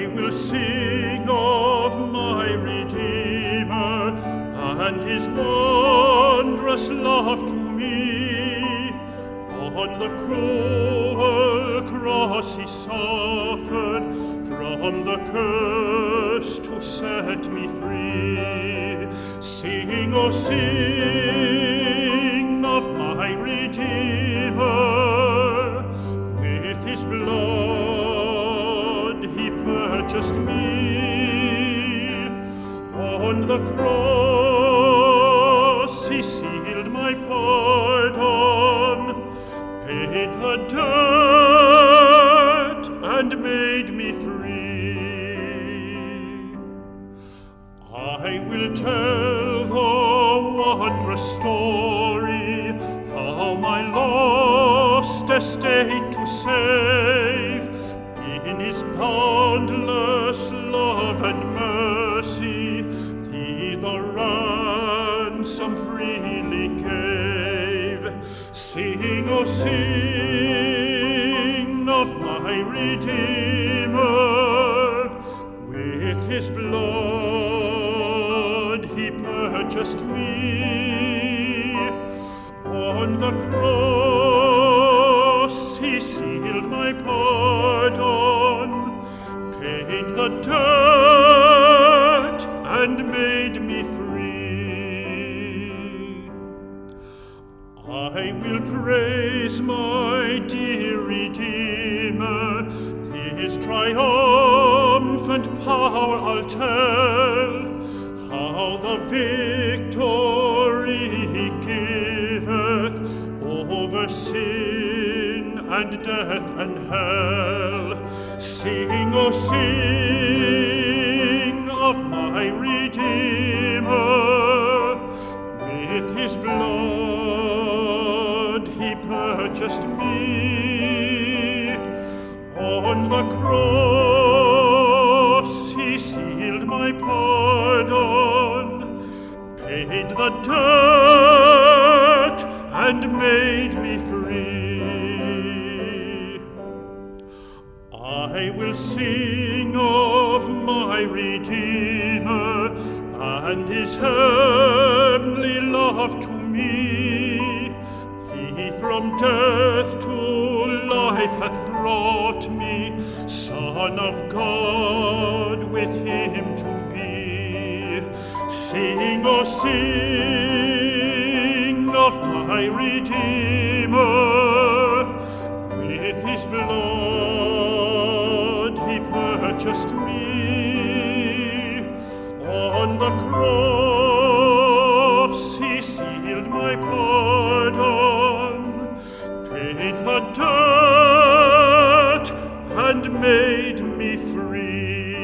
will sing of my Redeemer and his wondrous love to me. On the cruel cross he suffered from the curse to set me free. Sing, oh sing of my Redeemer. With his blood he purchased me. On the cross he sealed my pardon, paid the debt and made me free. I will tell the wondrous story, how my lost estate to save. In his boundless love and mercy, he the ransom freely gave. Sing, oh sing of my Redeemer. With his blood he purchased me. On the cross he sealed my pardon, paid the debt and made me free. I will praise my dear Redeemer, his triumphant power I'll tell, how the victory he giveth over sin and death and hell. Sing, oh sing of my Redeemer. With his blood he purchased me. On the cross he sealed my pardon, paid the debt and made me free. I will sing of my Redeemer and his heavenly love to me. He from death to life hath brought me, Son of God, with him to be. Sing, oh sing of my Redeemer. With his blood he purchased me. On the cross he sealed my pardon, paid the debt and made me free.